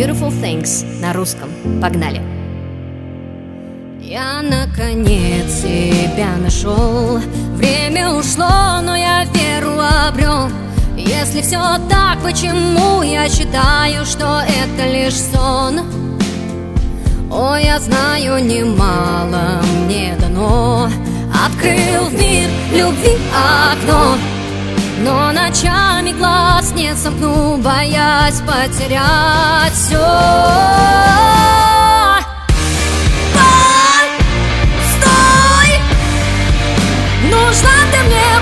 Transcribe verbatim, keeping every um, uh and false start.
Beautiful Things на русском. Погнали! Я наконец тебя нашел. Время ушло, но я веру обрел. Если все так, почему я считаю, что это лишь сон? О, я знаю, немало мне дано. Открыл в мир любви окно, но ночами глаз не сомкну, боясь потерять все. Постой, нужна ты мне.